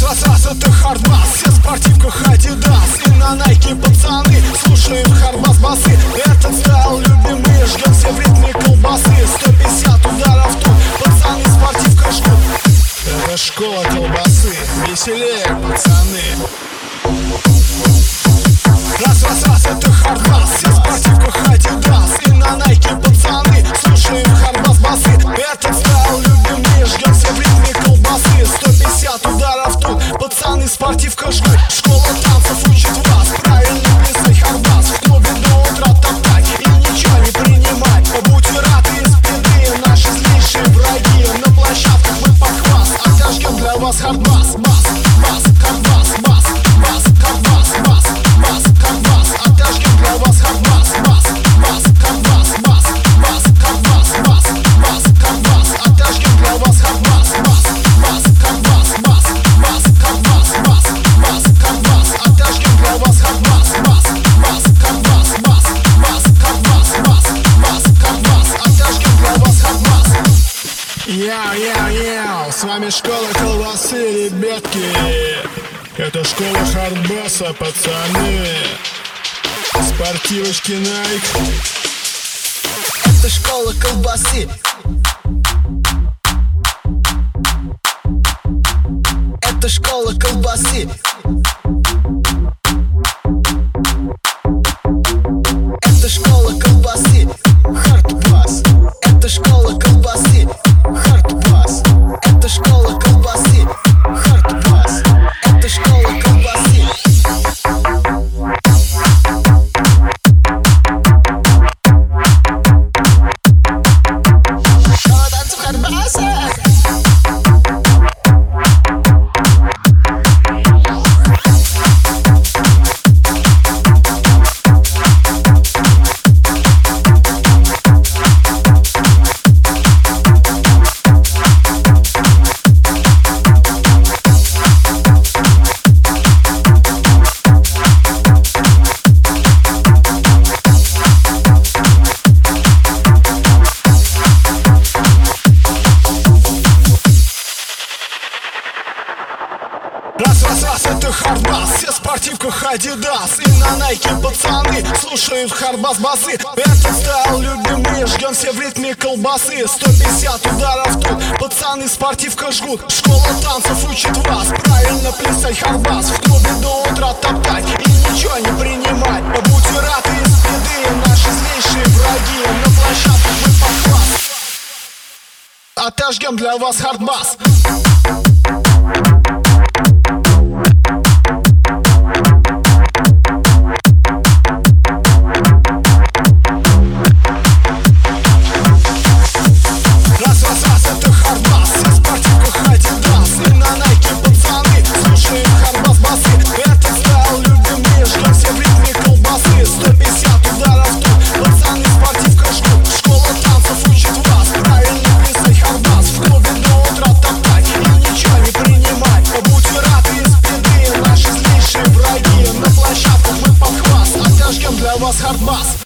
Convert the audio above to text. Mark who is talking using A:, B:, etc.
A: Раз, это хардбас, все в спортивках Adidas. И на Nike пацаны слушаем хардбас басы. Этот стайл любимый, ждем все в ритме колбасы. 150 ударов тут, пацаны в спортивках ждут. Это школа колбасы, веселее, пацаны. Раз, это хардбас, все в спортивках Adidas. И на Nike пацаны слушаем хардбас басы. Этот стайл любимый, ждем все в ритме колбасы. 150 ударов тут, пацаны в спортивках жгут. Школа танцев учит вас правильно плясать хардбас. В клубе до утра топтать и ничего не принимать. Будьте рады из беды, наши злейшие враги. На площадках мы под хваст, отожгем для вас хардбас. Бас, бас, хардбас, бас, бас, хардбас, бас, бас, хардбас. Отожгем для вас хардбас. Бас, бас, хардбас, бас, бас, хардбас, бас, бас, хардбас. Отожгем для вас хардбас. Бас, бас, хардбас, бас, бас, хардбас, бас, бас, хардбас. Отожгем для вас хардбас. Бас, бас, хардбас, бас, бас, хардбас, бас, бас, хардбас. Отожгем для вас хардбас. Яу, с вами школа колбасы, ребятки. Это школа хардбаса, пацаны. Спортивочки Nike.
B: Это школа колбасы. Это школа колбасы. Это школа колбасы. Хардбас. Это школа колбасы. Хардбас. Это школа колбасы. Хардбас. Это школа колбасы. Школа танцев хардбаса.
A: Раз, это хардбас, все в спортивках Adidas. И на Nike пацаны слушают хардбас басы. Этот стайл любимый, ждем все в ритме колбасы. 150 ударов тут, пацаны в спортивках жгут. Школа танцев учит вас правильно плясать хардбас. В клубе до утра топтать и ничего не принимать. Будьте рады из беды, наши злейшие враги. На площадках мы под хваст, отожгем для вас хардбас.